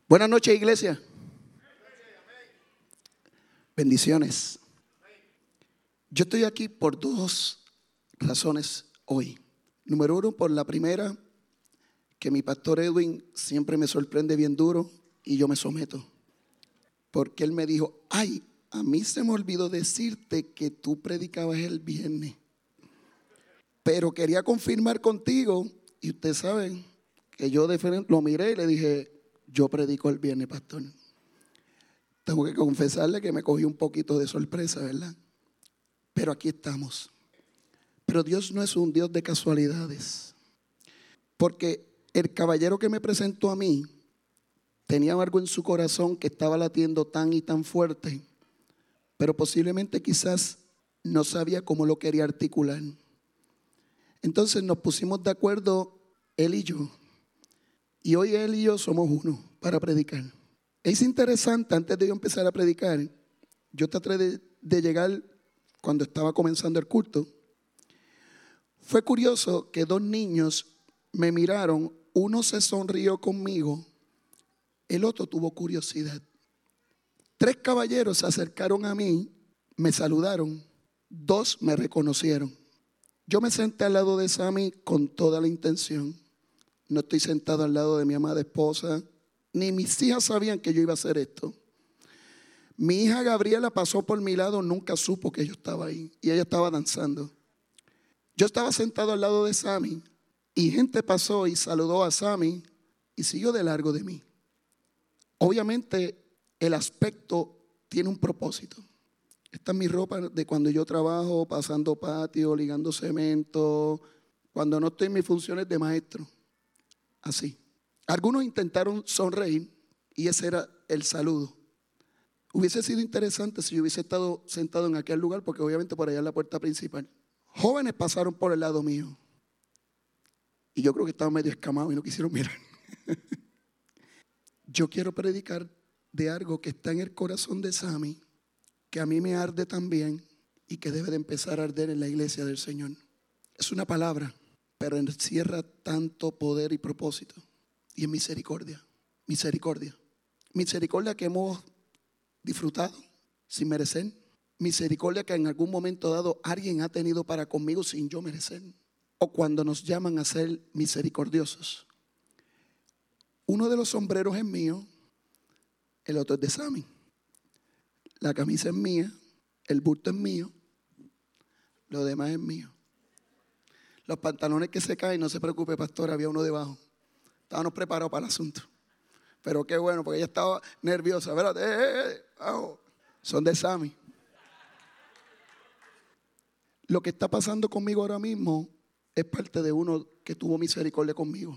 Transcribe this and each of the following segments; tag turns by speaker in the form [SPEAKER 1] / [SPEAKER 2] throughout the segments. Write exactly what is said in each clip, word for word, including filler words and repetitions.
[SPEAKER 1] Buenas noches, iglesia. Bendiciones. Yo estoy aquí por dos razones hoy. Número uno, por la primera, que mi pastor Edwin siempre me sorprende bien duro y yo me someto. Porque él me dijo, ay, a mí se me olvidó decirte que tú predicabas el viernes. Pero quería confirmar contigo, y ustedes saben que yo de frente lo miré y le dije, yo predico el viernes, pastor. Tengo que confesarle que me cogí un poquito de sorpresa, ¿verdad? Pero aquí estamos. Pero Dios no es un Dios de casualidades. Porque el caballero que me presentó a mí tenía algo en su corazón que estaba latiendo tan y tan fuerte, pero posiblemente quizás no sabía cómo lo quería articular. Entonces nos pusimos de acuerdo él y yo. Y hoy él y yo somos uno para predicar. Es interesante, antes de yo empezar a predicar, yo traté de, de llegar cuando estaba comenzando el culto. Fue curioso que dos niños me miraron, uno se sonrió conmigo, el otro tuvo curiosidad. Tres caballeros se acercaron a mí, me saludaron, dos me reconocieron. Yo me senté al lado de Sammy con toda la intención. No estoy sentado al lado de mi amada esposa, ni mis hijas sabían que yo iba a hacer esto. Mi hija Gabriela pasó por mi lado, nunca supo que yo estaba ahí y ella estaba danzando. Yo estaba sentado al lado de Sammy y gente pasó y saludó a Sammy y siguió de largo de mí. Obviamente el aspecto tiene un propósito. Esta es mi ropa de cuando yo trabajo, pasando patio, ligando cemento, cuando no estoy en mis funciones de maestro. Así. Algunos intentaron sonreír y ese era el saludo. Hubiese sido interesante si yo hubiese estado sentado en aquel lugar, porque obviamente por allá es la puerta principal. Jóvenes pasaron por el lado mío y yo creo que estaban medio escamados y no quisieron mirar. Yo quiero predicar de algo que está en el corazón de Sammy, que a mí me arde también y que debe de empezar a arder en la iglesia del Señor. Es una palabra, pero encierra tanto poder y propósito. Y es misericordia, misericordia. Misericordia que hemos disfrutado sin merecer. Misericordia que en algún momento dado alguien ha tenido para conmigo sin yo merecer. O cuando nos llaman a ser misericordiosos. Uno de los sombreros es mío, el otro es de Sammy. La camisa es mía, el bulto es mío, lo demás es mío. Los pantalones que se caen, no se preocupe, pastor, había uno debajo. Estábamos preparados para el asunto. Pero qué bueno, porque ella estaba nerviosa. Espérate, eh, eh, eh, oh. Son de Sammy. Lo que está pasando conmigo ahora mismo es parte de uno que tuvo misericordia conmigo.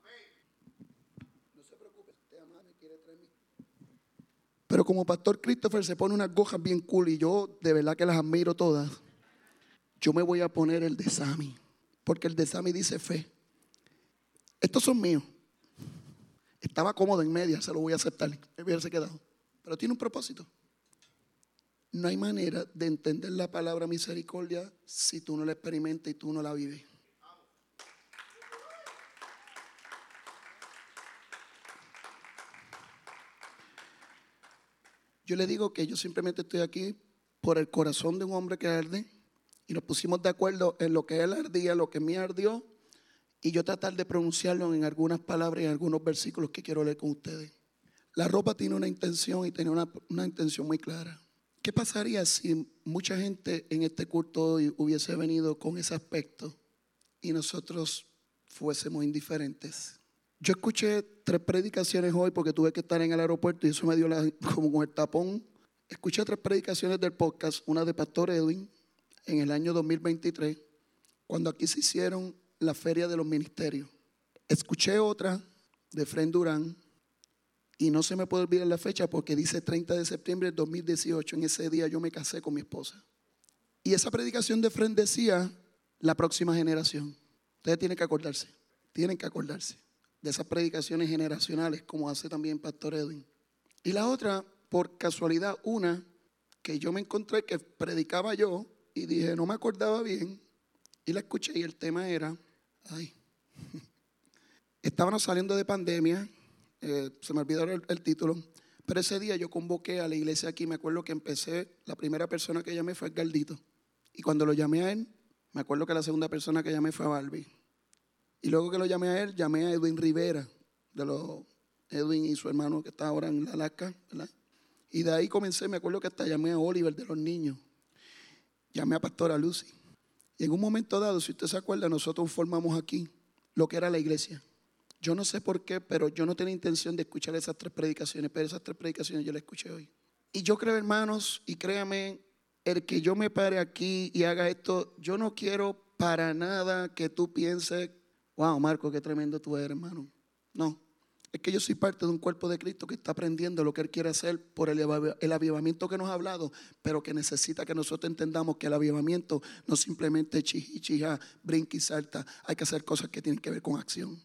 [SPEAKER 1] No se preocupe, usted ama, me quiere traer mí. Pero como pastor Christopher se pone unas gojas bien cool y yo de verdad que las admiro todas, yo me voy a poner el de Sammy. Porque el de Sammy dice fe. Estos son míos. Estaba cómodo en media, se lo voy a aceptar. Me hubiese quedado. Pero tiene un propósito. No hay manera de entender la palabra misericordia si tú no la experimentas y tú no la vives. Yo le digo que yo simplemente estoy aquí por el corazón de un hombre que arde y nos pusimos de acuerdo en lo que él ardía, lo que me ardió. Y yo tratar de pronunciarlo en algunas palabras y en algunos versículos que quiero leer con ustedes. La ropa tiene una intención y tiene una, una intención muy clara. ¿Qué pasaría si mucha gente en este culto hoy hubiese venido con ese aspecto y nosotros fuésemos indiferentes? Yo escuché tres predicaciones hoy porque tuve que estar en el aeropuerto y eso me dio la, como con el tapón. Escuché tres predicaciones del podcast, una de Pastor Edwin en el año dos mil veintitrés, cuando aquí se hicieron la feria de los ministerios. Escuché otra de Fred Durán y no se me puede olvidar la fecha porque dice treinta de septiembre del dos mil dieciocho. En ese día yo me casé con mi esposa. Y esa predicación de Fred decía la próxima generación. Ustedes tienen que acordarse, tienen que acordarse de esas predicaciones generacionales como hace también Pastor Edwin. Y la otra, por casualidad, una que yo me encontré que predicaba yo y dije, no me acordaba bien. Y la escuché y el tema era, ay, estábamos saliendo de pandemia, eh, se me olvidó el, el título, pero ese día yo convoqué a la iglesia aquí. Me acuerdo que empecé, la primera persona que llamé fue Galdito. Y cuando lo llamé a él, me acuerdo que la segunda persona que llamé fue a Barbie. Y luego que lo llamé a él, llamé a Edwin Rivera, de los Edwin y su hermano que está ahora en Alaska, ¿verdad? Y de ahí comencé, me acuerdo que hasta llamé a Oliver de los niños. Llamé a Pastora Lucy. Y en un momento dado, si usted se acuerda, nosotros formamos aquí lo que era la iglesia. Yo no sé por qué, pero yo no tenía intención de escuchar esas tres predicaciones, pero esas tres predicaciones yo las escuché hoy. Y yo creo, hermanos, y créame, el que yo me pare aquí y haga esto, yo no quiero para nada que tú pienses, wow, Marco, qué tremendo tú eres, hermano. No, es que yo soy parte de un cuerpo de Cristo que está aprendiendo lo que Él quiere hacer por el, el avivamiento que nos ha hablado, pero que necesita que nosotros entendamos que el avivamiento no simplemente chiji, chija, brinca y salta. Hay que hacer cosas que tienen que ver con acción.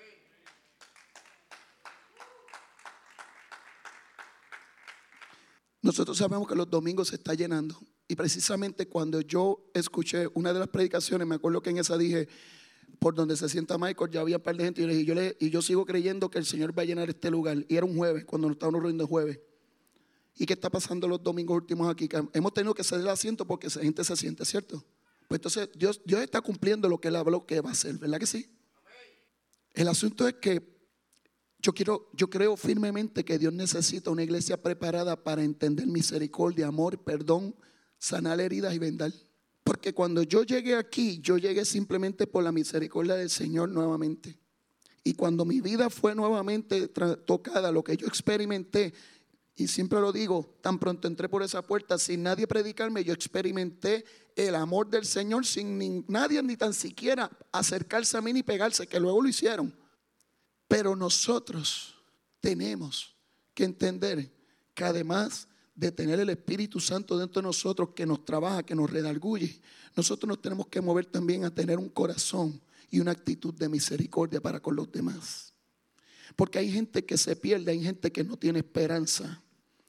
[SPEAKER 1] Nosotros sabemos que los domingos se está llenando. Y precisamente cuando yo escuché una de las predicaciones, me acuerdo que en esa dije, por donde se sienta Michael, ya había un par de gente. Y yo, le dije, yo le, y yo sigo creyendo que el Señor va a llenar este lugar. Y era un jueves, cuando nos estábamos reuniendo el jueves. ¿Y qué está pasando los domingos últimos aquí? Que hemos tenido que ceder el asiento porque la gente se siente, ¿cierto? Pues entonces Dios, Dios está cumpliendo lo que Él habló que va a hacer, ¿verdad que sí? El asunto es que yo, quiero, yo creo firmemente que Dios necesita una iglesia preparada para entender misericordia, amor, perdón, sanar heridas y vendar. Porque cuando yo llegué aquí, yo llegué simplemente por la misericordia del Señor nuevamente. Y cuando mi vida fue nuevamente tocada, lo que yo experimenté, y siempre lo digo, tan pronto entré por esa puerta, sin nadie predicarme, yo experimenté el amor del Señor sin ni, nadie ni tan siquiera acercarse a mí ni pegarse, que luego lo hicieron. Pero nosotros tenemos que entender que además de tener el Espíritu Santo dentro de nosotros que nos trabaja, que nos redarguye, nosotros nos tenemos que mover también a tener un corazón y una actitud de misericordia para con los demás. Porque hay gente que se pierde, hay gente que no tiene esperanza.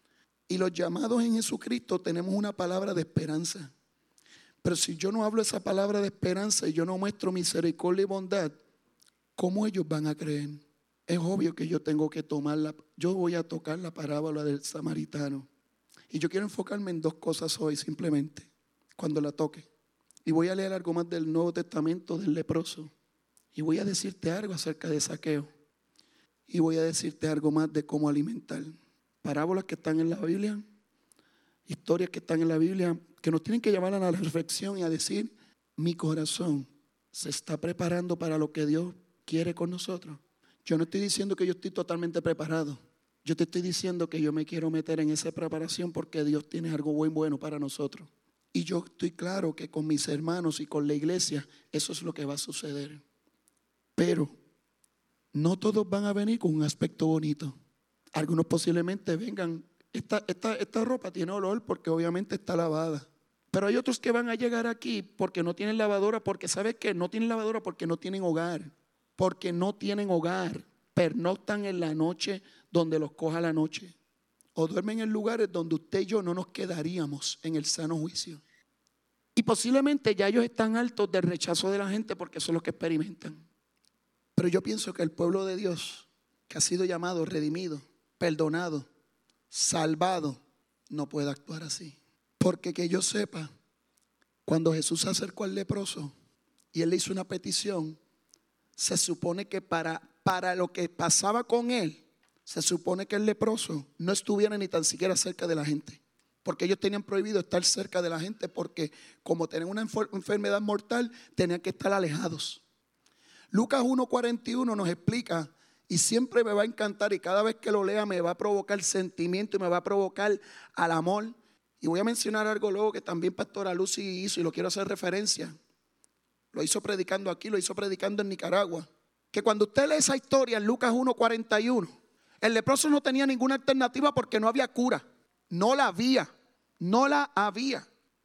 [SPEAKER 1] Y los llamados en Jesucristo tenemos una palabra de esperanza. Pero si yo no hablo esa palabra de esperanza y yo no muestro misericordia y bondad, ¿cómo ellos van a creer? Es obvio que yo tengo que tomarla. Yo voy a tocar la parábola del samaritano. Y yo quiero enfocarme en dos cosas hoy simplemente, cuando la toque. Y voy a leer algo más del Nuevo Testamento del leproso. Y voy a decirte algo acerca de Zaqueo. Y voy a decirte algo más de cómo alimentar. Parábolas que están en la Biblia, historias que están en la Biblia, que nos tienen que llevar a la reflexión y a decir, mi corazón se está preparando para lo que Dios quiere con nosotros. Yo no estoy diciendo que yo estoy totalmente preparado. Yo te estoy diciendo que yo me quiero meter en esa preparación porque Dios tiene algo muy bueno para nosotros. Y yo estoy claro que con mis hermanos y con la iglesia eso es lo que va a suceder. Pero no todos van a venir con un aspecto bonito. Algunos posiblemente vengan, esta, esta, esta ropa tiene olor porque obviamente está lavada. Pero hay otros que van a llegar aquí porque no tienen lavadora, porque ¿sabes qué? No tienen lavadora porque no tienen hogar. Porque no tienen hogar. Pernoctan en la noche donde los coja la noche. O duermen en lugares donde usted y yo no nos quedaríamos en el sano juicio. Y posiblemente ya ellos están hartos del rechazo de la gente porque eso es lo que experimentan. Pero yo pienso que el pueblo de Dios, que ha sido llamado, redimido, perdonado, salvado, no puede actuar así. Porque que yo sepa, cuando Jesús se acercó al leproso y él le hizo una petición, se supone que para, para lo que pasaba con él, se supone que el leproso no estuviera ni tan siquiera cerca de la gente. Porque ellos tenían prohibido estar cerca de la gente porque como tenían una enfermedad mortal, tenían que estar alejados. Lucas uno cuarenta y uno nos explica, y siempre me va a encantar y cada vez que lo lea me va a provocar sentimiento y me va a provocar al amor. Y voy a mencionar algo luego que también Pastora Lucy hizo y lo quiero hacer referencia. Lo hizo predicando aquí, lo hizo predicando en Nicaragua. Que cuando usted lee esa historia en Lucas uno cuarenta y uno, el leproso no tenía ninguna alternativa porque no había cura. No la había, no la había.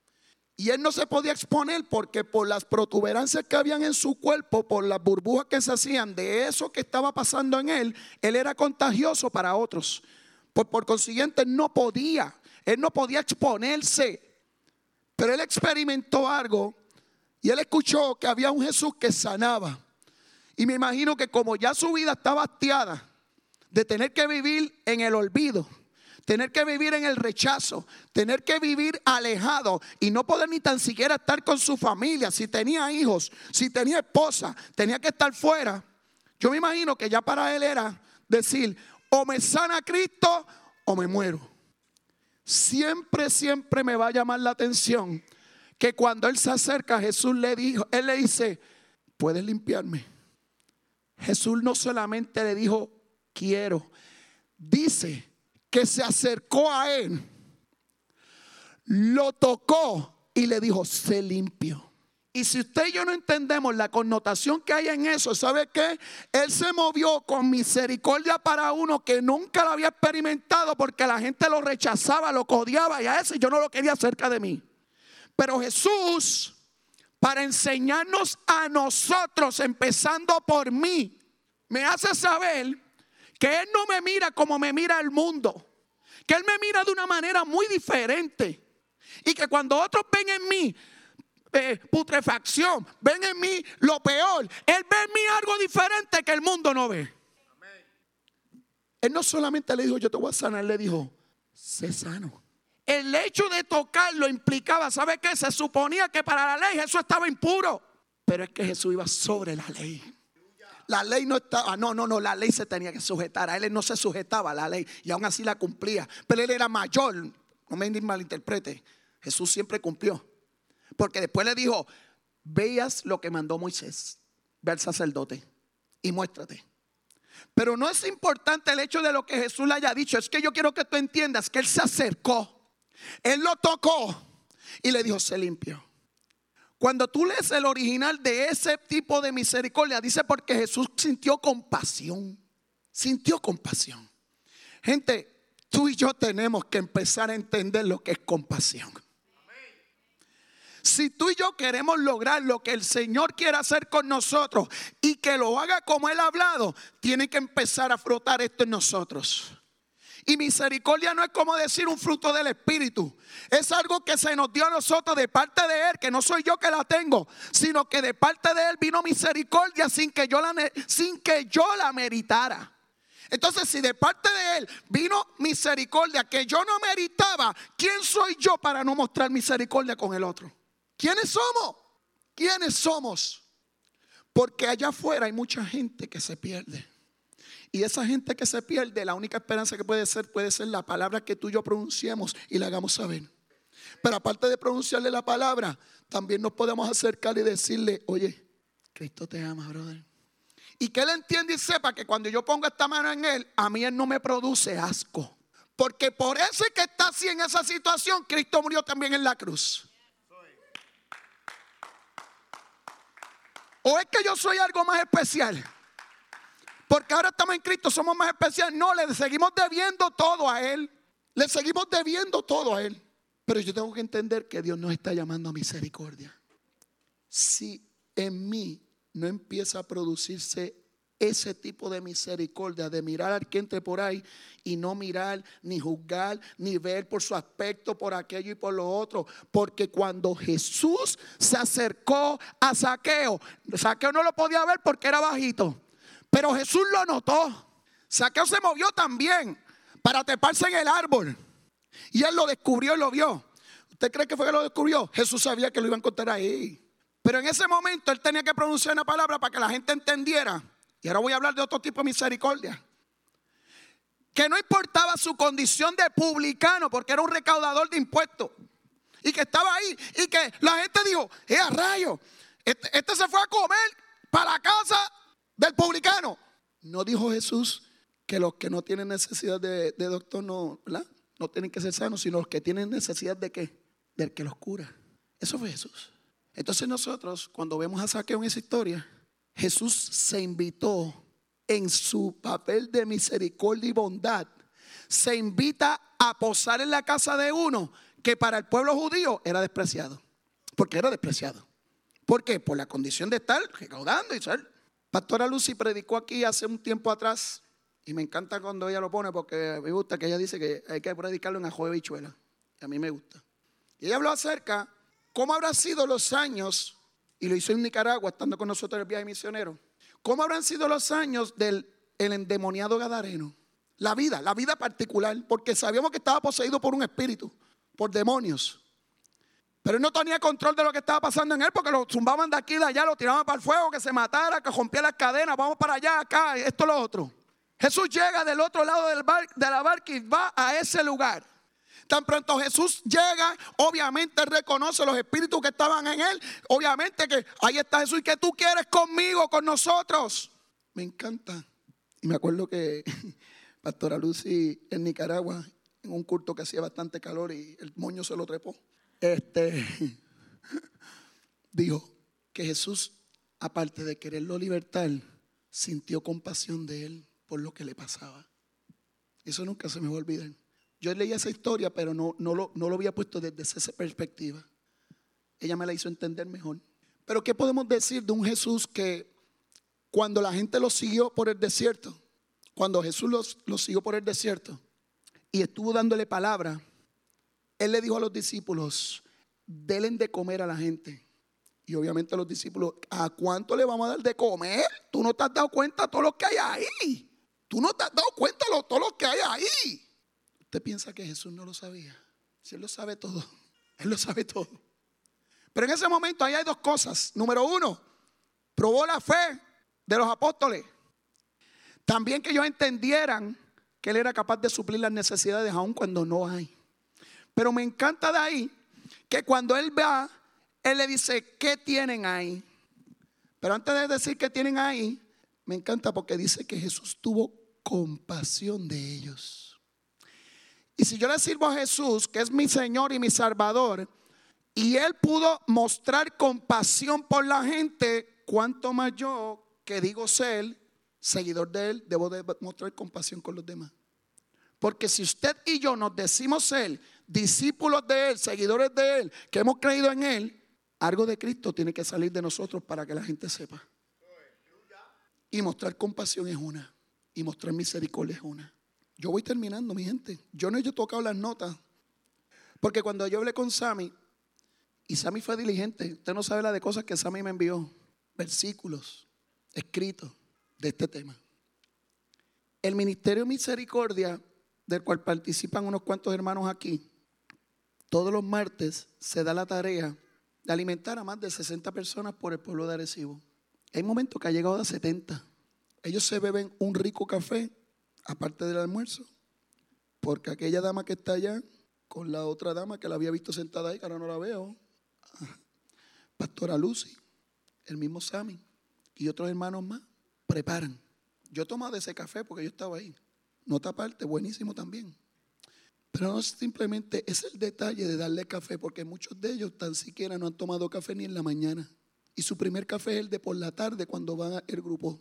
[SPEAKER 1] Y él no se podía exponer porque por las protuberancias que habían en su cuerpo, por las burbujas que se hacían de eso que estaba pasando en él, él era contagioso para otros. Por, por consiguiente, no podía, él no podía exponerse. Pero él experimentó algo y él escuchó que había un Jesús que sanaba. Y me imagino que como ya su vida estaba hastiada de tener que vivir en el olvido, tener que vivir en el rechazo, tener que vivir alejado y no poder ni tan siquiera estar con su familia. Si tenía hijos, si tenía esposa, tenía que estar fuera. Yo me imagino que ya para él era decir, o me sana Cristo o me muero. Siempre, siempre me va a llamar la atención que cuando él se acerca, Jesús le dijo, él le dice, ¿puedes limpiarme? Jesús no solamente le dijo, quiero. Dice que se acercó a él, lo tocó y le dijo, sé limpio. Y si usted y yo no entendemos la connotación que hay en eso, ¿sabe qué? Él se movió con misericordia para uno que nunca lo había experimentado, porque la gente lo rechazaba, lo odiaba y a ese yo no lo quería cerca de mí. Pero Jesús, para enseñarnos a nosotros, empezando por mí, me hace saber que Él no me mira como me mira el mundo, que Él me mira de una manera muy diferente, y que cuando otros ven en mí eh, putrefacción, ven en mí lo peor, Él ve en mí algo diferente que el mundo no ve. Él no solamente le dijo, yo te voy a sanar, le dijo, sé sano. El hecho de tocarlo implicaba, ¿sabe qué? Se suponía que para la ley Jesús estaba impuro, pero es que Jesús iba sobre la ley. La ley no estaba, no, no, no, la ley se tenía que sujetar. A él no se sujetaba a la ley y aún así la cumplía. Pero él era mayor, no me malinterprete. Jesús siempre cumplió. Porque después le dijo, veas lo que mandó Moisés, ve al sacerdote y muéstrate. Pero no es importante el hecho de lo que Jesús le haya dicho. Es que yo quiero que tú entiendas que él se acercó, él lo tocó y le dijo, sé limpio. Cuando tú lees el original de ese tipo de misericordia, dice porque Jesús sintió compasión. Sintió compasión. Gente, tú y yo tenemos que empezar a entender lo que es compasión. Si tú y yo queremos lograr lo que el Señor quiere hacer con nosotros y que lo haga como Él ha hablado, tiene que empezar a frotar esto en nosotros. Y misericordia no es como decir un fruto del Espíritu. Es algo que se nos dio a nosotros de parte de Él, que no soy yo que la tengo, sino que de parte de Él vino misericordia sin que yo la, sin que yo la meritara. Entonces, si de parte de Él vino misericordia que yo no meritaba, ¿quién soy yo para no mostrar misericordia con el otro? ¿Quiénes somos? ¿Quiénes somos? Porque allá afuera hay mucha gente que se pierde. Y esa gente que se pierde, la única esperanza que puede ser, puede ser la palabra que tú y yo pronunciemos y la hagamos saber. Pero aparte de pronunciarle la palabra, también nos podemos acercar y decirle, oye, Cristo te ama, brother. Y que Él entienda y sepa que cuando yo pongo esta mano en Él, a mí Él no me produce asco. Porque por ese que está así en esa situación, Cristo murió también en la cruz. ¿O es que yo soy algo más especial? Porque ahora estamos en Cristo, somos más especiales. No, le seguimos debiendo todo a Él. Le seguimos debiendo todo a Él. Pero yo tengo que entender que Dios nos está llamando a misericordia. Si en mí no empieza a producirse ese tipo de misericordia, de mirar al que entre por ahí y no mirar, ni juzgar, ni ver por su aspecto, por aquello y por lo otro. Porque cuando Jesús se acercó a Zaqueo, Zaqueo no lo podía ver porque era bajito, pero Jesús lo notó. Zaqueo se movió también para treparse en el árbol y él lo descubrió y lo vio. ¿Usted cree que fue que lo descubrió? Jesús sabía que lo iba a encontrar ahí. Pero en ese momento él tenía que pronunciar una palabra para que la gente entendiera. Y ahora voy a hablar de otro tipo de misericordia. Que no importaba su condición de publicano, porque era un recaudador de impuestos. Y que estaba ahí. Y que la gente dijo, ¡eh, a rayo! Este, este se fue a comer para la casa del publicano. No dijo Jesús que los que no tienen necesidad de, de doctor no, ¿verdad? No tienen que ser sanos, sino los que tienen necesidad de ¿qué? Del que los cura. Eso fue Jesús. Entonces nosotros, cuando vemos a Zaqueo en esa historia, Jesús se invitó en su papel de misericordia y bondad. Se invita a posar en la casa de uno que para el pueblo judío era despreciado. Porque era despreciado. ¿Por qué? Por la condición de estar recaudando y ser. Pastora Lucy predicó aquí hace un tiempo atrás. Y me encanta cuando ella lo pone porque me gusta que ella dice que hay que predicarlo en ajo de habichuela. Y a mí me gusta. Y ella habló acerca cómo habrán sido los años. Y lo hizo en Nicaragua, estando con nosotros en el viaje misionero. ¿Cómo habrán sido los años del el endemoniado gadareno? la vida, la vida particular, porque sabíamos que estaba poseído por un espíritu, por demonios. Pero él no tenía control de lo que estaba pasando en él, porque lo zumbaban de aquí y de allá, lo tiraban para el fuego, que se matara, que rompía las cadenas, vamos para allá, acá, esto, lo otro. Jesús llega del otro lado del bar, de la barca y va a ese lugar. Tan pronto Jesús llega, obviamente reconoce los espíritus que estaban en él. Obviamente que ahí está Jesús. ¿Y qué tú quieres conmigo, con nosotros? Me encanta. Y me acuerdo que Pastora Lucy en Nicaragua, en un culto que hacía bastante calor y el moño se lo trepó, este, dijo que Jesús, aparte de quererlo libertar, sintió compasión de él por lo que le pasaba. Eso nunca se me va a olvidar. Yo leía esa historia, pero no, no, lo, no lo había puesto desde esa perspectiva. Ella me la hizo entender mejor. Pero ¿qué podemos decir de un Jesús que cuando la gente lo siguió por el desierto, cuando Jesús los, los siguió por el desierto y estuvo dándole palabra, él le dijo a los discípulos, denle de comer a la gente? Y obviamente los discípulos, ¿a cuánto le vamos a dar de comer? Tú no te has dado cuenta de todo lo que hay ahí. Tú no te has dado cuenta de todo lo que hay ahí. ¿Usted piensa que Jesús no lo sabía? Si él lo sabe todo, él lo sabe todo. Pero en ese momento ahí hay dos cosas. Número uno, probó la fe de los apóstoles. También que ellos entendieran que él era capaz de suplir las necesidades aun cuando no hay. Pero me encanta de ahí que cuando él va, él le dice, ¿qué tienen ahí? Pero antes de decir qué tienen ahí, me encanta porque dice que Jesús tuvo compasión de ellos. Y si yo le sirvo a Jesús, que es mi Señor y mi Salvador, y él pudo mostrar compasión por la gente, ¿cuánto más yo, que digo ser seguidor de él, debo de mostrar compasión con los demás? Porque si usted y yo nos decimos ser discípulos de él, seguidores de él, que hemos creído en él, algo de Cristo tiene que salir de nosotros para que la gente sepa. Y mostrar compasión es una, y mostrar misericordia es una. Yo voy terminando, mi gente. Yo no he tocado las notas, porque cuando yo hablé con Sammy, y Sammy fue diligente, usted no sabe la de cosas que Sammy me envió, versículos escritos de este tema. El Ministerio Misericordia, del cual participan unos cuantos hermanos aquí, todos los martes se da la tarea de alimentar a más de sesenta personas por el pueblo de Arecibo. Hay momentos que ha llegado a setenta. Ellos se beben un rico café, aparte del almuerzo, porque aquella dama que está allá, con la otra dama que la había visto sentada ahí, que ahora no la veo, Pastora Lucy, el mismo Sammy y otros hermanos más, preparan. Yo he tomado de ese café porque yo estaba ahí. Nota aparte, buenísimo también. Pero no simplemente es el detalle de darle café, porque muchos de ellos tan siquiera no han tomado café ni en la mañana. Y su primer café es el de por la tarde cuando va el grupo.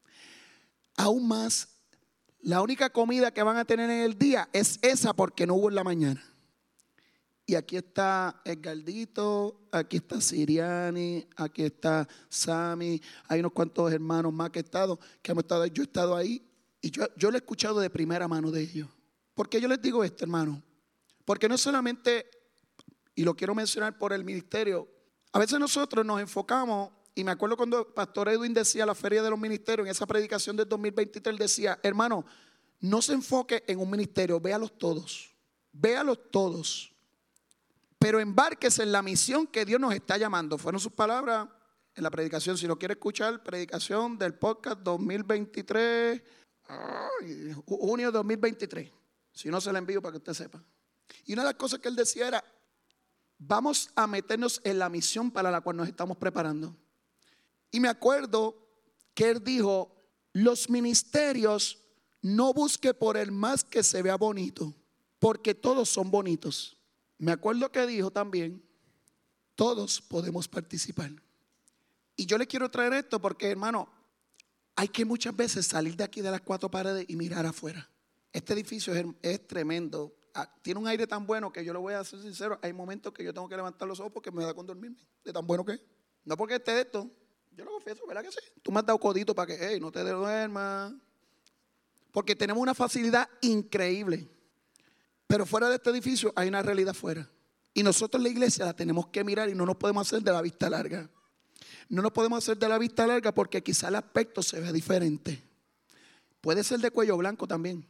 [SPEAKER 1] Aún más, la única comida que van a tener en el día es esa porque no hubo en la mañana. Y aquí está Edgardito, aquí está Siriani, aquí está Sammy, hay unos cuantos hermanos más que he estado, que hemos estado ahí. Yo he estado ahí y yo, yo lo he escuchado de primera mano de ellos. ¿Por qué yo les digo esto, hermano? Porque no solamente, y lo quiero mencionar por el ministerio, a veces nosotros nos enfocamos, y me acuerdo cuando Pastor Edwin decía la feria de los ministerios, en esa predicación del dos mil veintitrés, él decía, hermano, no se enfoque en un ministerio, véalos todos, véalos todos, pero embárquese en la misión que Dios nos está llamando. Fueron sus palabras en la predicación. Si lo quiere escuchar, predicación del podcast dos mil veintitrés, ay, junio de dos mil veintitrés. Si no, se la envío para que usted sepa. Y una de las cosas que él decía era, vamos a meternos en la misión para la cual nos estamos preparando. Y me acuerdo que él dijo, los ministerios no busque por el más que se vea bonito, porque todos son bonitos. Me acuerdo que dijo también, todos podemos participar. Y yo le quiero traer esto porque, hermano, hay que muchas veces salir de aquí de las cuatro paredes y mirar afuera. Este edificio es, es tremendo. Tiene un aire tan bueno que yo le voy a ser sincero, hay momentos que yo tengo que levantar los ojos porque me da con dormirme, de tan bueno que es. No porque esté de esto, yo lo confieso, ¿verdad que sí? Tú me has dado codito para que, hey, no te duermas. Porque tenemos una facilidad increíble. Pero fuera de este edificio hay una realidad afuera. Y nosotros la iglesia la tenemos que mirar y no nos podemos hacer de la vista larga. No nos podemos hacer de la vista larga porque quizá el aspecto se vea diferente. Puede ser de cuello blanco también.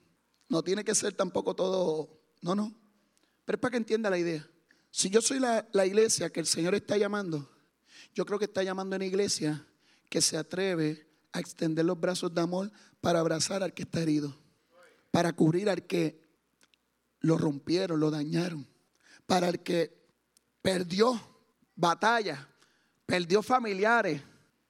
[SPEAKER 1] No tiene que ser tampoco todo, no, no. Pero es para que entienda la idea. Si yo soy la, la iglesia que el Señor está llamando, yo creo que está llamando a una iglesia que se atreve a extender los brazos de amor para abrazar al que está herido, para cubrir al que lo rompieron, lo dañaron, para el que perdió batalla, perdió familiares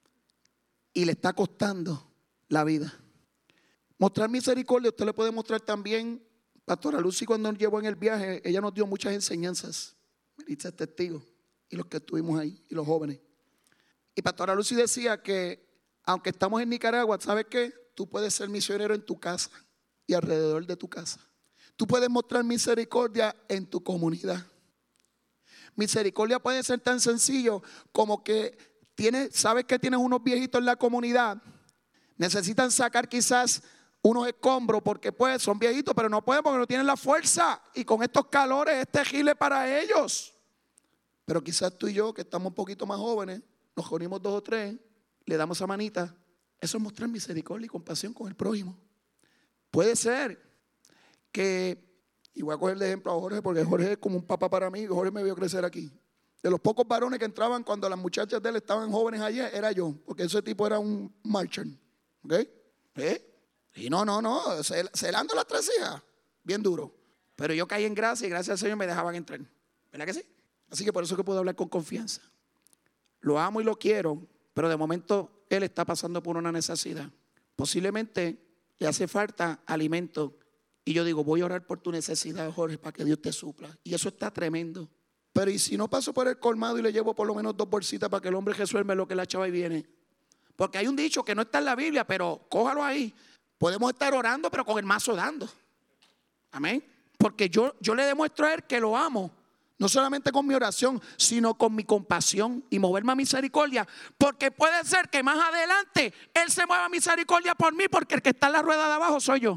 [SPEAKER 1] y le está costando la vida. Mostrar misericordia, usted le puede mostrar también. Pastora Lucy, cuando nos llevó en el viaje, ella nos dio muchas enseñanzas. Melissa es testigo, y los que estuvimos ahí, y los jóvenes. Y Pastora Lucy decía que aunque estamos en Nicaragua, ¿sabes qué? Tú puedes ser misionero en tu casa y alrededor de tu casa. Tú puedes mostrar misericordia en tu comunidad. Misericordia puede ser tan sencillo como que tienes, sabes que tienes unos viejitos en la comunidad, necesitan sacar quizás unos escombros porque pues son viejitos, pero no pueden porque no tienen la fuerza, y con estos calores es terrible para ellos. Pero quizás tú y yo, que estamos un poquito más jóvenes, nos reunimos dos o tres, le damos esa manita. Eso es mostrar misericordia y compasión con el prójimo. Puede ser que, y voy a coger de ejemplo a Jorge porque Jorge es como un papá para mí. Jorge me vio crecer aquí. De los pocos varones que entraban cuando las muchachas de él estaban jóvenes ayer, era yo, porque ese tipo era un marcher. ¿Ok? ¿Eh? Y no, no, no, cel- celando las tres hijas, bien duro. Pero yo caí en gracia y gracias al Señor me dejaban entrar. ¿Verdad que sí? Así que por eso es que puedo hablar con confianza. Lo amo y lo quiero, pero de momento él está pasando por una necesidad. Posiblemente le hace falta alimento. Y yo digo, voy a orar por tu necesidad, Jorge, para que Dios te supla. Y eso está tremendo. Pero ¿y si no paso por el colmado y le llevo por lo menos dos bolsitas para que el hombre resuelva lo que la chava y viene? Porque hay un dicho que no está en la Biblia, pero cójalo ahí. Podemos estar orando, pero con el mazo dando. Amén. Porque yo, yo le demuestro a él que lo amo. No solamente con mi oración, sino con mi compasión y moverme a misericordia. Porque puede ser que más adelante él se mueva a misericordia por mí, porque el que está en la rueda de abajo soy yo.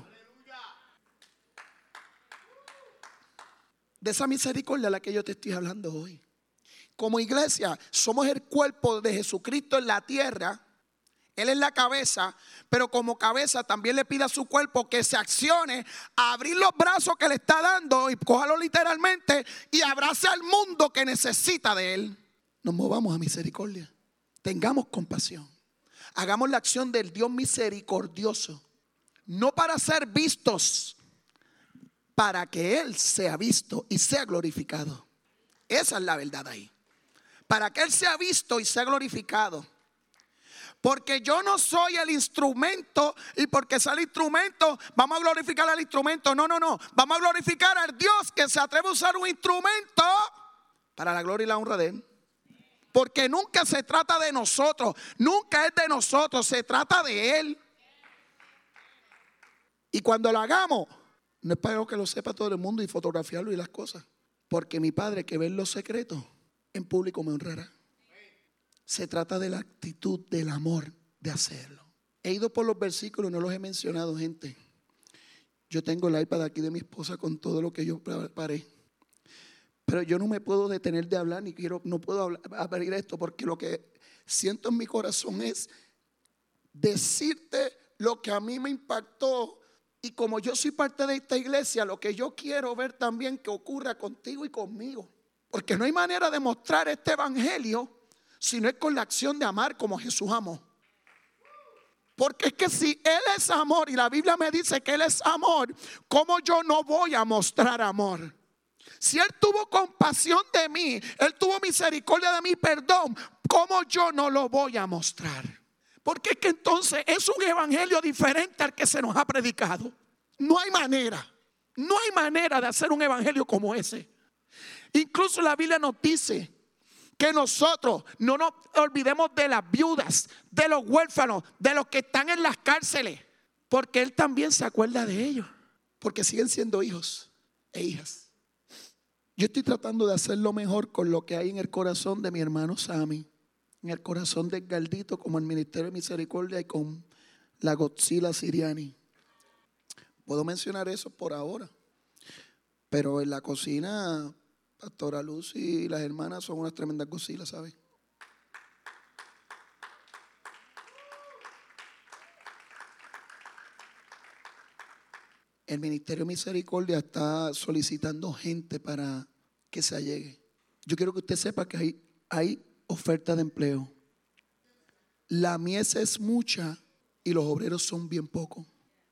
[SPEAKER 1] De esa misericordia a la que yo te estoy hablando hoy. Como iglesia, somos el cuerpo de Jesucristo en la tierra. Él es la cabeza, pero como cabeza también le pide a su cuerpo que se accione a abrir los brazos que le está dando, y cójalo literalmente, y abrace al mundo que necesita de él. Nos movamos a misericordia. Tengamos compasión. Hagamos la acción del Dios misericordioso. No para ser vistos, para que Él sea visto y sea glorificado. Esa es la verdad ahí. Para que Él sea visto y sea glorificado. Porque yo no soy el instrumento, y porque sea el instrumento vamos a glorificar al instrumento. No, no, no. Vamos a glorificar al Dios que se atreve a usar un instrumento para la gloria y la honra de Él. Porque nunca se trata de nosotros, nunca es de nosotros, se trata de Él. Y cuando lo hagamos, no es para que lo sepa todo el mundo y fotografiarlo y las cosas. Porque mi Padre que ve en los secretos, en público me honrará. Se trata de la actitud, del amor de hacerlo. He ido por los versículos, no los he mencionado, gente. Yo tengo el iPad aquí de mi esposa con todo lo que yo preparé. Pero yo no me puedo detener de hablar, ni quiero, no puedo hablar, abrir esto, porque lo que siento en mi corazón es decirte lo que a mí me impactó. Y como yo soy parte de esta iglesia, lo que yo quiero ver también que ocurra contigo y conmigo. Porque no hay manera de mostrar este evangelio si no es con la acción de amar como Jesús amó. Porque es que si Él es amor, y la Biblia me dice que Él es amor, ¿cómo yo no voy a mostrar amor? Si Él tuvo compasión de mí, Él tuvo misericordia de mí, perdón, ¿cómo yo no lo voy a mostrar? Porque es que entonces es un evangelio diferente al que se nos ha predicado. No hay manera, no hay manera de hacer un evangelio como ese. Incluso la Biblia nos dice que nosotros no nos olvidemos de las viudas, de los huérfanos, de los que están en las cárceles, porque Él también se acuerda de ellos, porque siguen siendo hijos e hijas. Yo estoy tratando de hacer lo mejor con lo que hay en el corazón de mi hermano Sammy, en el corazón de Galdito, como el Ministerio de Misericordia y con la Godzilla Siriani. Puedo mencionar eso por ahora, pero en la cocina Pastora Luz y las hermanas son unas tremendas Godzilla, ¿sabes? El Ministerio Misericordia está solicitando gente para que se allegue. Yo quiero que usted sepa que hay, hay oferta de empleo. La mies es mucha y los obreros son bien pocos.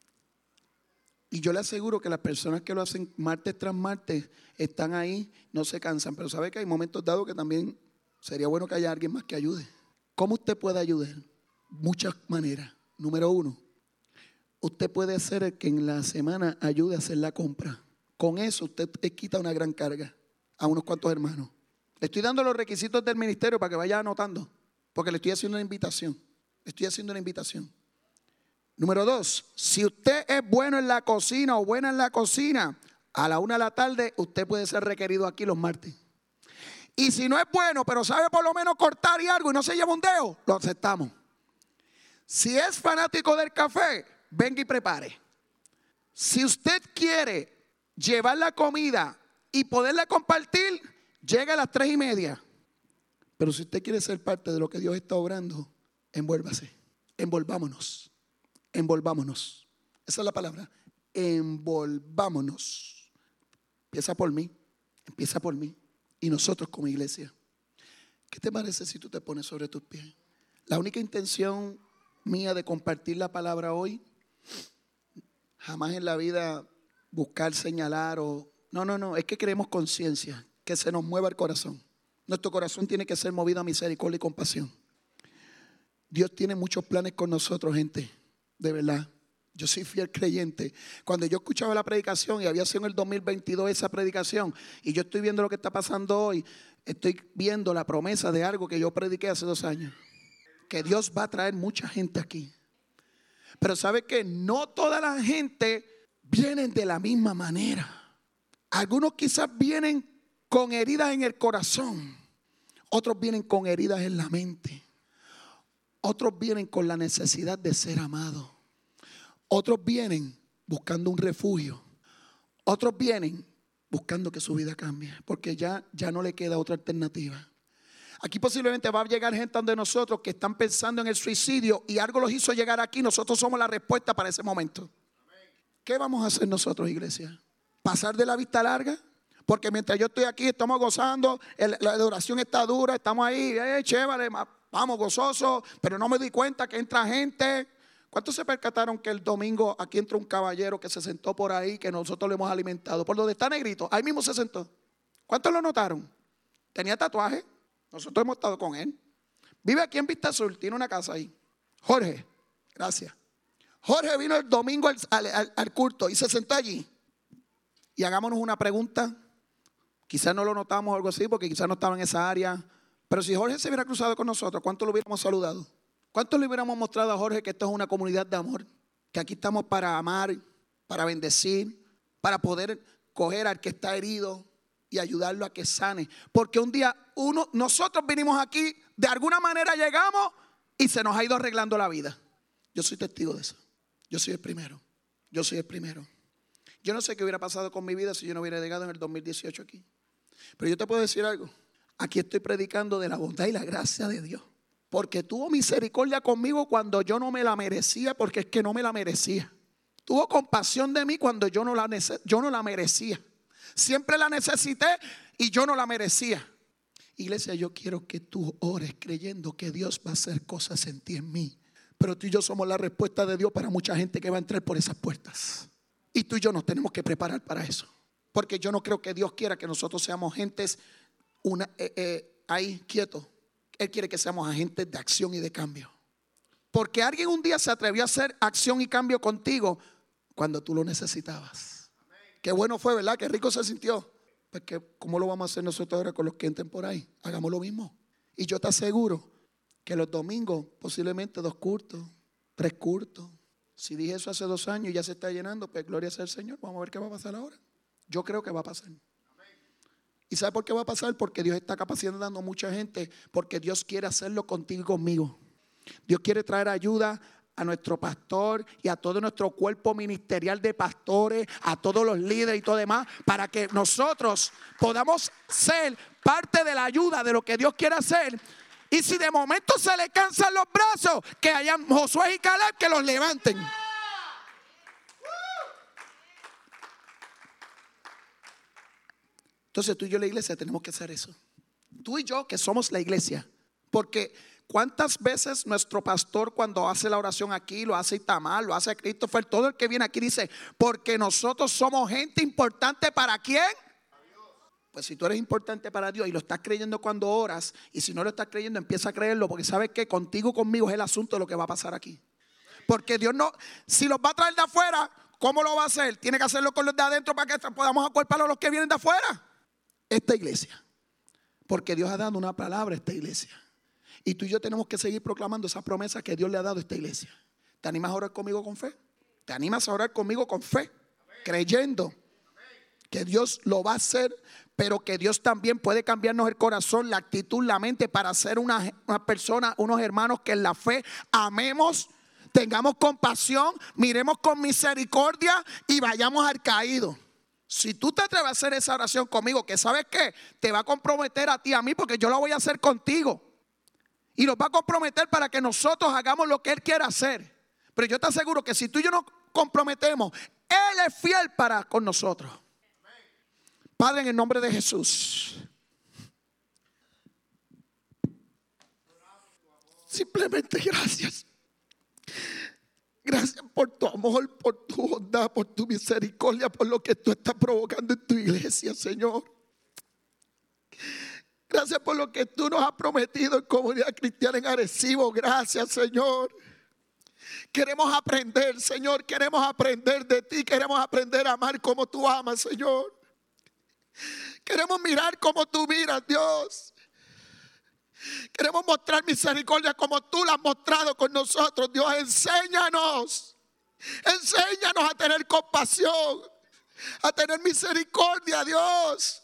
[SPEAKER 1] Y yo le aseguro que las personas que lo hacen martes tras martes están ahí, no se cansan. Pero sabe que hay momentos dados que también sería bueno que haya alguien más que ayude. ¿Cómo usted puede ayudar? Muchas maneras. Número uno, usted puede ser el que en la semana ayude a hacer la compra. Con eso usted quita una gran carga a unos cuantos hermanos. Le estoy dando los requisitos del ministerio para que vaya anotando, porque le estoy haciendo una invitación. Le estoy haciendo una invitación. Número dos, si usted es bueno en la cocina o buena en la cocina, a la una de la tarde usted puede ser requerido aquí los martes. Y si no es bueno, pero sabe por lo menos cortar y algo y no se lleva un dedo, lo aceptamos. Si es fanático del café, venga y prepare. Si usted quiere llevar la comida y poderla compartir, llegue a las tres y media. Pero si usted quiere ser parte de lo que Dios está obrando, envuélvase, envolvámonos. Envolvámonos. Esa es la palabra. Envolvámonos. Empieza por mí. Empieza por mí. Y nosotros como iglesia. ¿Qué te parece si tú te pones sobre tus pies? La única intención mía de compartir la palabra hoy, jamás en la vida buscar señalar o... No, no, no. Es que queremos conciencia. Que se nos mueva el corazón. Nuestro corazón tiene que ser movido a misericordia y compasión. Dios tiene muchos planes con nosotros, gente. De verdad, yo soy fiel creyente. Cuando yo escuchaba la predicación y había sido en el dos mil veintidós esa predicación y yo estoy viendo lo que está pasando hoy, estoy viendo la promesa de algo que yo prediqué hace dos años. Que Dios va a traer mucha gente aquí. Pero ¿sabe qué? No toda la gente viene de la misma manera. Algunos quizás vienen con heridas en el corazón. Otros vienen con heridas en la mente. Otros vienen con la necesidad de ser amados. Otros vienen buscando un refugio. Otros vienen buscando que su vida cambie. Porque ya, ya no le queda otra alternativa. Aquí posiblemente va a llegar gente donde nosotros que están pensando en el suicidio y algo los hizo llegar aquí. Nosotros somos la respuesta para ese momento. ¿Qué vamos a hacer nosotros, iglesia? ¿Pasar de la vista larga? Porque mientras yo estoy aquí, estamos gozando, el, la adoración está dura, estamos ahí, eh, chévere, vamos gozosos, pero no me di cuenta que entra gente. ¿Cuántos se percataron que el domingo aquí entró un caballero que se sentó por ahí, que nosotros le hemos alimentado? Por donde está negrito, ahí mismo se sentó. ¿Cuántos lo notaron? Tenía tatuaje, nosotros hemos estado con él. Vive aquí en Vista Sur, tiene una casa ahí. Jorge, gracias. Jorge vino el domingo al, al, al culto y se sentó allí. Y hagámonos una pregunta. Quizás no lo notamos o algo así porque quizás no estaba en esa área. Pero si Jorge se hubiera cruzado con nosotros, ¿cuánto lo hubiéramos saludado? ¿Cuánto le hubiéramos mostrado a Jorge que esto es una comunidad de amor? Que aquí estamos para amar, para bendecir, para poder coger al que está herido y ayudarlo a que sane. Porque un día uno, nosotros vinimos aquí, de alguna manera llegamos y se nos ha ido arreglando la vida. Yo soy testigo de eso. Yo soy el primero. Yo soy el primero. Yo no sé qué hubiera pasado con mi vida si yo no hubiera llegado en el dos mil dieciocho aquí. Pero yo te puedo decir algo. Aquí estoy predicando de la bondad y la gracia de Dios. Porque tuvo misericordia conmigo cuando yo no me la merecía, porque es que no me la merecía. Tuvo compasión de mí cuando yo no la, yo no la merecía. Siempre la necesité y yo no la merecía. Iglesia, yo quiero que tú ores creyendo que Dios va a hacer cosas en ti, en mí. Pero tú y yo somos la respuesta de Dios para mucha gente que va a entrar por esas puertas. Y tú y yo nos tenemos que preparar para eso. Porque yo no creo que Dios quiera que nosotros seamos gentes una, eh, eh, ahí quietos. Él quiere que seamos agentes de acción y de cambio. Porque alguien un día se atrevió a hacer acción y cambio contigo cuando tú lo necesitabas. Amén. Qué bueno fue, ¿verdad? Qué rico se sintió. Pues que, ¿cómo lo vamos a hacer nosotros ahora con los que entren por ahí? Hagamos lo mismo. Y yo te aseguro que los domingos posiblemente dos cultos, tres cultos. Si dije eso hace dos años y ya se está llenando, pues gloria sea al Señor. Vamos a ver qué va a pasar ahora. Yo creo que va a pasar. ¿Y sabe por qué va a pasar? Porque Dios está capacitando a mucha gente. Porque Dios quiere hacerlo contigo y conmigo. Dios quiere traer ayuda a nuestro pastor y a todo nuestro cuerpo ministerial de pastores, a todos los líderes y todo demás, para que nosotros podamos ser parte de la ayuda de lo que Dios quiere hacer. Y si de momento se le cansan los brazos, que hayan Josué y Caleb que los levanten. Entonces tú y yo la iglesia tenemos que hacer eso. Tú y yo que somos la iglesia. Porque ¿cuántas veces nuestro pastor cuando hace la oración aquí, lo hace Itamar, lo hace Christopher, todo el que viene aquí dice, porque nosotros somos gente importante para quién? Pues si tú eres importante para Dios y lo estás creyendo cuando oras, y si no lo estás creyendo, empieza a creerlo, porque sabes que contigo, conmigo es el asunto de lo que va a pasar aquí. Porque Dios no, si los va a traer de afuera, ¿cómo lo va a hacer? Tiene que hacerlo con los de adentro para que podamos acuerparlo a los que vienen de afuera. Esta iglesia. Porque Dios ha dado una palabra a esta iglesia. Y tú y yo tenemos que seguir proclamando esa promesa que Dios le ha dado a esta iglesia. ¿Te animas a orar conmigo con fe? ¿Te animas a orar conmigo con fe? Creyendo que Dios lo va a hacer, pero que Dios también puede cambiarnos el corazón, la actitud, la mente para ser una, una persona, unos hermanos que en la fe amemos, tengamos compasión, miremos con misericordia y vayamos al caído. Si tú te atreves a hacer esa oración conmigo, que sabes que te va a comprometer a ti, a mí, porque yo la voy a hacer contigo. Y nos va a comprometer para que nosotros hagamos lo que Él quiera hacer. Pero yo te aseguro que si tú y yo nos comprometemos, Él es fiel para con nosotros. Padre, en el nombre de Jesús, simplemente gracias. Gracias por tu amor, por tu bondad, por tu misericordia, por lo que tú estás provocando en tu iglesia, Señor. Gracias por lo que tú nos has prometido en Comunidad Cristiana en Arecibo. Gracias, Señor. Queremos aprender, Señor. Queremos aprender de ti. Queremos aprender a amar como tú amas, Señor. Queremos mirar como tú miras, Dios. Queremos mostrar misericordia como tú la has mostrado con nosotros, Dios. Enséñanos. Enséñanos a tener compasión, a tener misericordia, Dios.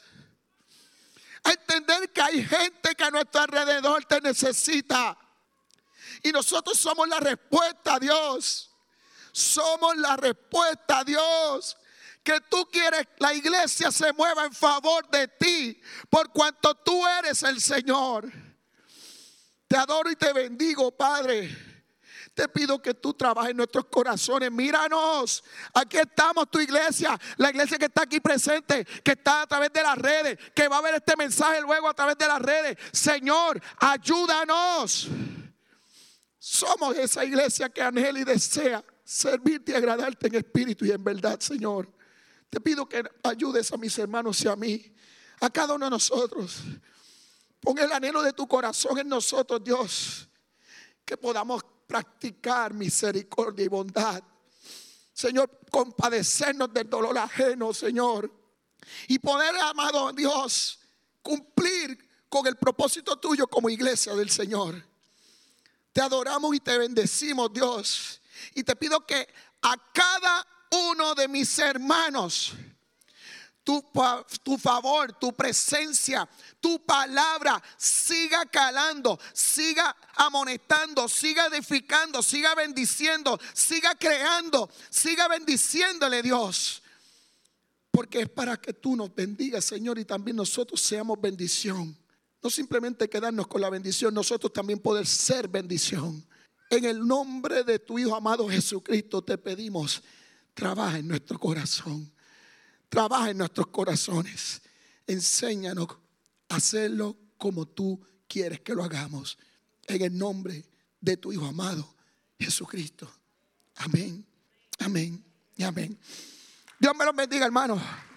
[SPEAKER 1] A entender que hay gente que a nuestro alrededor te necesita. Y nosotros somos la respuesta, Dios. Somos la respuesta, Dios. Que tú quieres la iglesia se mueva en favor de ti, por cuanto tú eres el Señor. Te adoro y te bendigo, Padre. Te pido que tú trabajes en nuestros corazones. Míranos, aquí estamos, tu iglesia, la iglesia que está aquí presente, que está a través de las redes, que va a ver este mensaje luego a través de las redes. Señor, ayúdanos. Somos esa iglesia que anhela y desea servirte y agradarte en espíritu y en verdad, Señor. Te pido que ayudes a mis hermanos y a mí, a cada uno de nosotros. Pon el anhelo de tu corazón en nosotros, Dios, que podamos practicar misericordia y bondad. Señor, compadecernos del dolor ajeno, Señor. Y poder, amado Dios, cumplir con el propósito tuyo como iglesia del Señor. Te adoramos y te bendecimos, Dios. Y te pido que a cada uno de mis hermanos, Tu, tu favor, tu presencia, tu palabra siga calando, siga amonestando, siga edificando, siga bendiciendo, siga creando, siga bendiciéndole, Dios. Porque es para que tú nos bendigas, Señor, y también nosotros seamos bendición. No simplemente quedarnos con la bendición, nosotros también poder ser bendición. En el nombre de tu Hijo amado Jesucristo te pedimos, trabaja en nuestro corazón. Trabaja en nuestros corazones. Enséñanos a hacerlo como tú quieres que lo hagamos. En el nombre de tu Hijo amado, Jesucristo. Amén, amén y amén. Dios me los bendiga, hermanos.